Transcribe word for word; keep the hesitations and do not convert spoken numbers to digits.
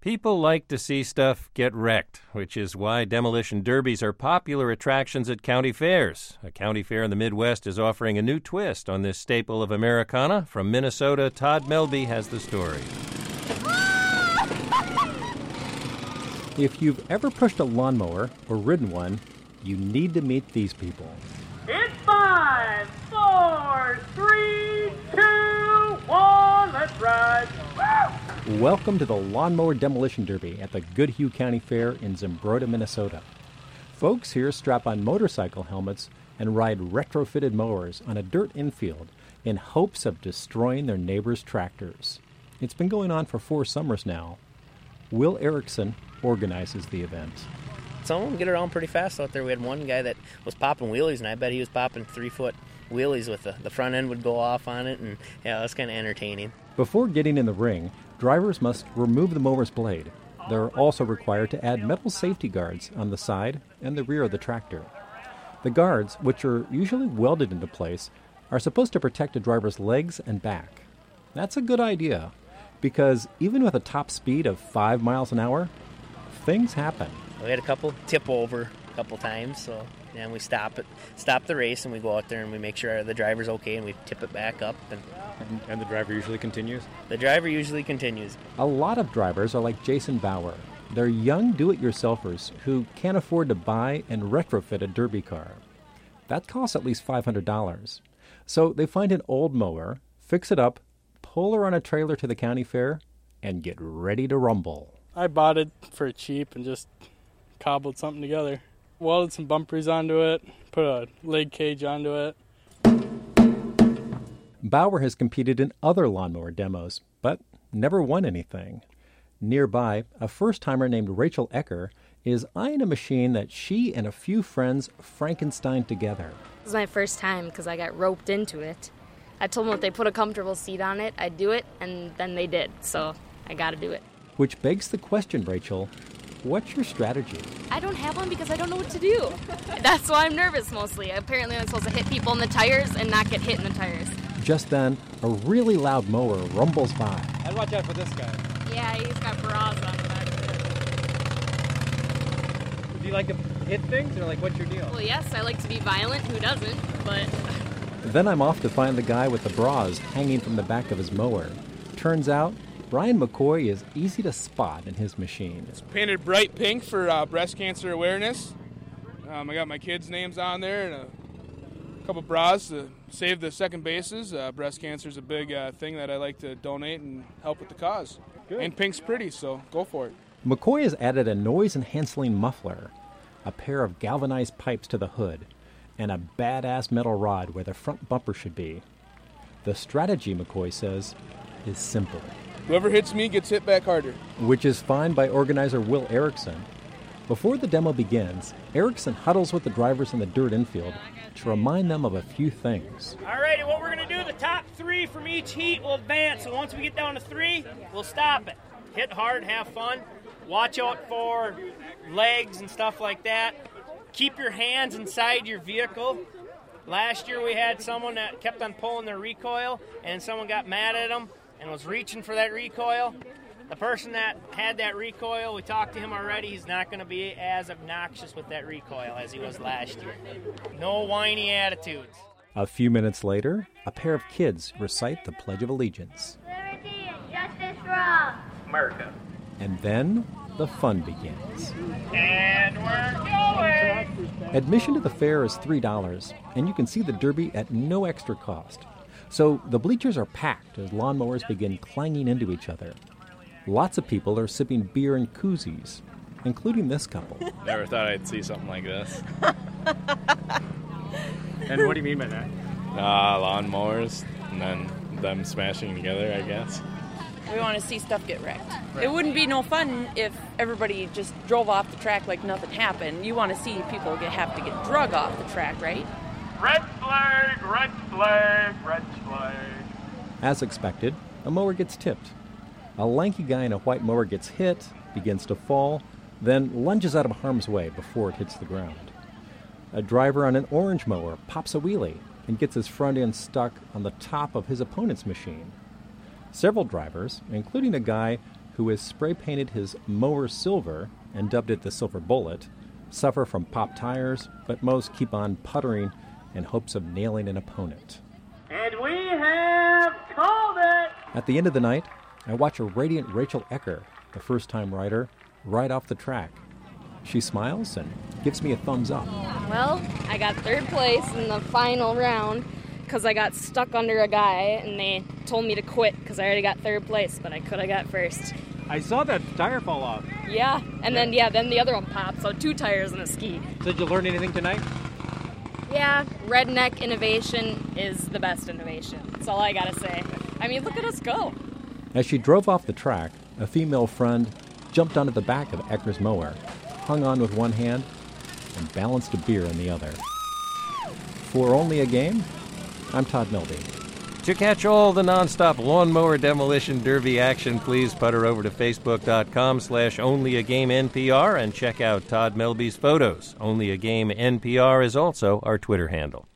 People like to see stuff get wrecked, which is why demolition derbies are popular attractions at county fairs. A county fair in the Midwest is offering a new twist on this staple of Americana. From Minnesota, Todd Melby has the story. If you've ever pushed a lawnmower or ridden one, you need to meet these people. It's five, four, three, two, one, let's ride. Woo! Welcome to the Lawnmower Demolition Derby at the Goodhue County Fair in Zimbrota, Minnesota. Folks here strap on motorcycle helmets and ride retrofitted mowers on a dirt infield in hopes of destroying their neighbors' tractors. It's been going on for four summers now. Will Erickson organizes the event. Some of them get around pretty fast out there. We had one guy that was popping wheelies, and I bet he was popping three-foot wheelies with the, the front end would go off on it, and yeah, that's kind of entertaining. Before getting in the ring, drivers must remove the mower's blade. They're also required to add metal safety guards on the side and the rear of the tractor. The guards, which are usually welded into place, are supposed to protect a driver's legs and back. That's a good idea, because even with a top speed of five miles an hour, things happen. We had a couple tip over a couple times, so then we stop it, stop the race, and we go out there and we make sure the driver's okay, and we tip it back up. And, and, and the driver usually continues? The driver usually continues. A lot of drivers are like Jason Bauer. They're young do-it-yourselfers who can't afford to buy and retrofit a derby car. That costs at least five hundred dollars. So they find an old mower, fix it up, pull her on a trailer to the county fair, and get ready to rumble. I bought it for cheap and just cobbled something together. Welded some bumpers onto it, put a leg cage onto it. Bauer has competed in other lawnmower demos, but never won anything. Nearby, a first-timer named Rachel Ecker is eyeing a machine that she and a few friends Frankenstein together. This is my first time because I got roped into it. I told them if they put a comfortable seat on it, I'd do it, and then they did, so I gotta do it. Which begs the question, Rachel, what's your strategy? I don't have one because I don't know what to do. That's why I'm nervous mostly. Apparently I'm supposed to hit people in the tires and not get hit in the tires. Just then, a really loud mower rumbles by. I'd watch out for this guy. Yeah, he's got bras on the back of it. Do you like to hit things, or like what's your deal? Well, yes, I like to be violent. Who doesn't? But then I'm off to find the guy with the bras hanging from the back of his mower. Turns out, Brian McCoy is easy to spot in his machine. It's painted bright pink for uh, breast cancer awareness. Um, I got my kids' names on there and a couple bras to save the second bases. Uh, breast cancer is a big uh, thing that I like to donate and help with the cause. Good. And pink's pretty, so go for it. McCoy has added a noise-enhancing muffler, a pair of galvanized pipes to the hood, and a badass metal rod where the front bumper should be. The strategy, McCoy says, is simple. Whoever hits me gets hit back harder. Which is fine by organizer Will Erickson. Before the demo begins, Erickson huddles with the drivers in the dirt infield to remind them of a few things. All righty, what we're going to do, the top three from each heat will advance. So once we get down to three, we'll stop it. Hit hard, have fun. Watch out for legs and stuff like that. Keep your hands inside your vehicle. Last year we had someone that kept on pulling their recoil, and someone got mad at them and was reaching for that recoil. The person that had that recoil, we talked to him already, he's not going to be as obnoxious with that recoil as he was last year. No whiny attitudes. A few minutes later, a pair of kids recite the Pledge of Allegiance. Liberty and justice for all. America. And then the fun begins. And we're going! Admission to the fair is three dollars, and you can see the derby at no extra cost. So the bleachers are packed as lawnmowers begin clanging into each other. Lots of people are sipping beer in koozies, including this couple. Never thought I'd see something like this. And what do you mean by that? Uh, lawnmowers, and then them smashing together, I guess. We want to see stuff get wrecked. Right. It wouldn't be no fun if everybody just drove off the track like nothing happened. You want to see people get, have to get drug off the track, right? Red flag, red flag, red flag. As expected, a mower gets tipped. A lanky guy in a white mower gets hit, begins to fall, then lunges out of harm's way before it hits the ground. A driver on an orange mower pops a wheelie and gets his front end stuck on the top of his opponent's machine. Several drivers, including a guy who who has spray painted his mower silver and dubbed it the Silver Bullet, suffer from popped tires, but most keep on puttering in hopes of nailing an opponent. And we have called it! At the end of the night, I watch a radiant Rachel Ecker, the first-time rider, ride off the track. She smiles and gives me a thumbs up. Well, I got third place in the final round because I got stuck under a guy and they told me to quit because I already got third place, but I could have got first. I saw that tire fall off. Yeah, and then yeah, then the other one popped, so two tires and a ski. So did you learn anything tonight? Yeah, redneck innovation is the best innovation. That's all I gotta say. I mean, look at us go. As she drove off the track, a female friend jumped onto the back of Ecker's mower, hung on with one hand, and balanced a beer in the other. For Only a Game, I'm Todd Melby. To catch all the nonstop lawnmower demolition derby action, please putter over to facebook.com slash onlyagamepr and check out Todd Melby's photos. Only a Game N P R is also our Twitter handle.